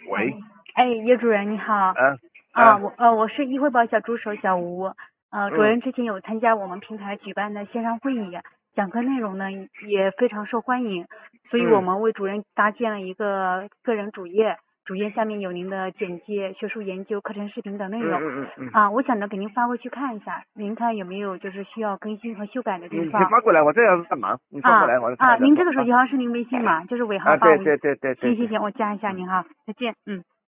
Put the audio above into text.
喂， 叶主任你好。 啊啊， 我是议会报小助手小吴。主嗯任之前有参加我们平台举办的线上会议，讲课内容呢也非常受欢迎，所以我嗯们为主任搭建了一个个人主页，主页下面有您的简介、学术研究、课程视频等内容。我想着给您发过去看一下，您看有没有就是需要更新和修改的地你方。 发过来，我这样在忙，你发过来，我再看一下。 您这个手机号是您微信吗？就是尾号啊，对 5。 对对对对对， 行，我加一下您哈，再见。